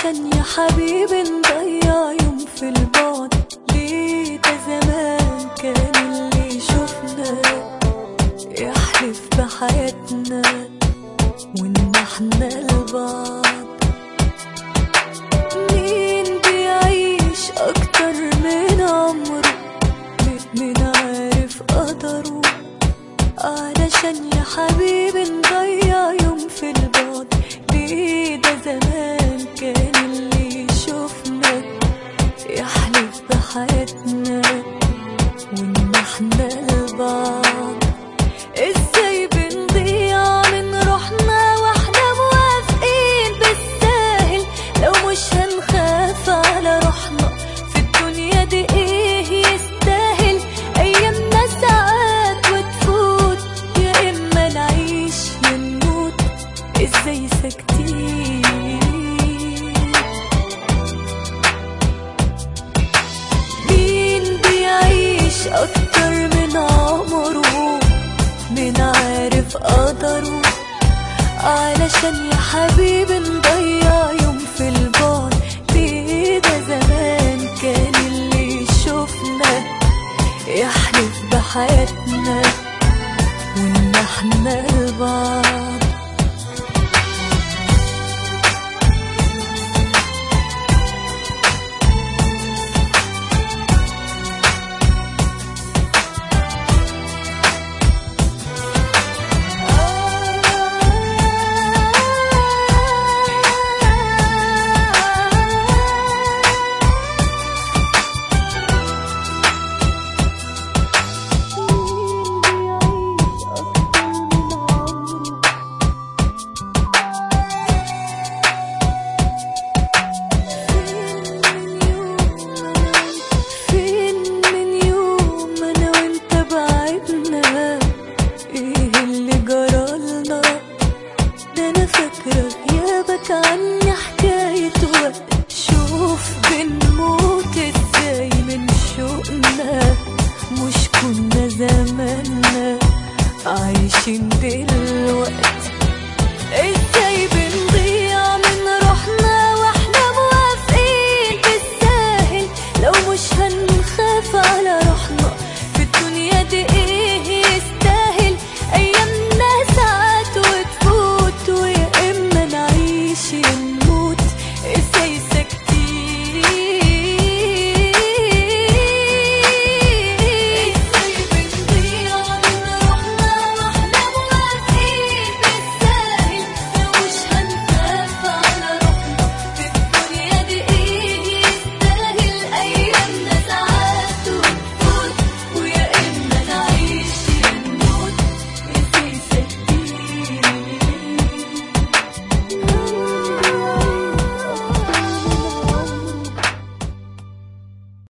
علشان يا حبيبي نضيع يوم في البعد؟ ليه ده زمان كان اللي يشوفنا يحلف بحياتنا وإن احنا لبعض. مين بيعيش أكتر من عمره؟ مين عارف قدره؟ علشان يا حبيبي نضيع يوم في البعد؟ ليه ده زمان كان اللي يشوفنا يحلف بحياتنا وإن احنا لبعض. ازاي بنضيع من روحنا واحنا موافقين بالساهل؟ لو مش هنخاف على روحنا في الدنيا دي ايه يستاهل؟ ايامنا ساعات وتفوت، يا اما نعيش يا نموت. ازاي ساكتين؟ مين بيعيش اكتر من عمره؟ مين عارف قدره؟ علشان يا حبيبي